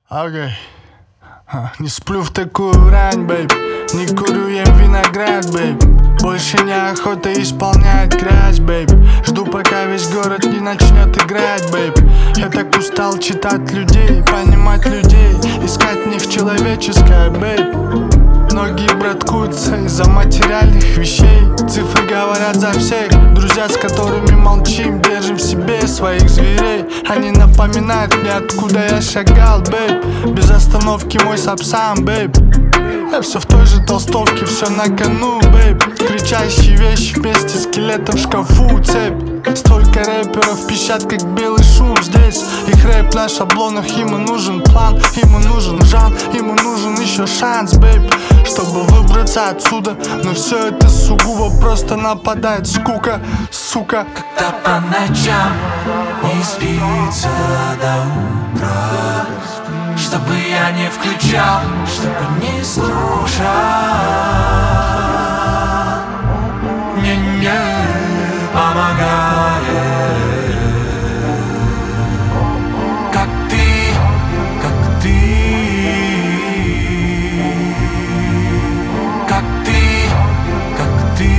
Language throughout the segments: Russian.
Окей. Не сплю в такую рань, бэйб. Не курю, ем виноград, бэйб. Больше неохота исполнять грязь, бэйб. Жду, пока весь город не начнет играть, бэйб. Я так устал читать людей, понимать людей, искать в них человеческое, бэйб. Многие браткуются из-за материальных вещей. Цифры говорят за всех. Друзья, с которыми молчим, держим в себе своих зверей. Они напоминают мне, откуда я шагал, бэйб. Без остановки мой сапсан, бэйб. Я все в той же толстовке, все на кону, бэйб. Кричащие вещи вместе скелетом в шкафу, цепь. Столько рэперов пищат, как белый шум здесь. Их рэп на шаблонах, ему нужен план, ему нужен жанр, ему нужен еще шанс, бэйб, чтобы выбраться отсюда. Но все это сугубо просто нападает скука, сука. Когда по ночам не спится до утра, чтобы я не включал, чтобы не слушал, мне не помогает. Как ты, как ты, как ты, как ты.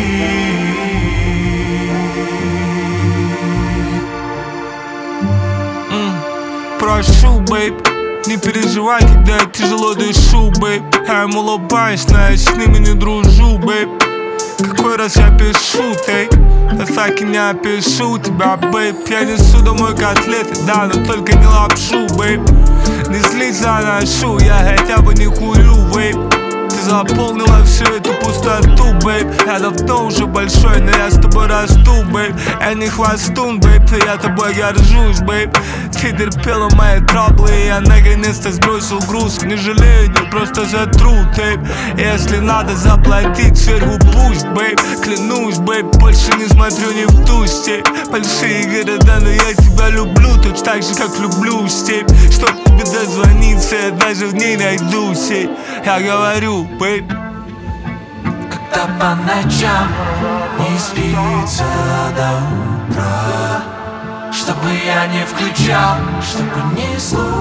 Прошу, бэйб, не переживай, когда я тяжело дышу, бэйб. Я им улыбаюсь, но я с ними не дружу, бэйб. Какой раз я пишу, ты? Я так и не опишу тебя, бэйб. Я несу домой котлеты, да, но только не лапшу, бэйб. Не злись, заношу, я хотя бы не курю, бэйб. Ты заполнила всю эту пустоту, бэйб. Я давно уже большой, но я с тобой расту, бэйб. Я не хвостун, бэйб, но я тобой горжусь, бэйб. Ты терпела мои траблы, и я наконец-то сбросил груз. Не жалею, не просто затру, тейп. Если надо заплатить сверху, пусть, бэйб. Клянусь, бэйб, больше не смотрю ни в ту степь. Большие города, но я тебя люблю точно так же, как люблю степь. Чтоб тебе дозвониться, я даже в ней найду сеть. Я говорю, бэйб. Когда по ночам не спится до утра, чтобы я не включал, чтобы не слушал,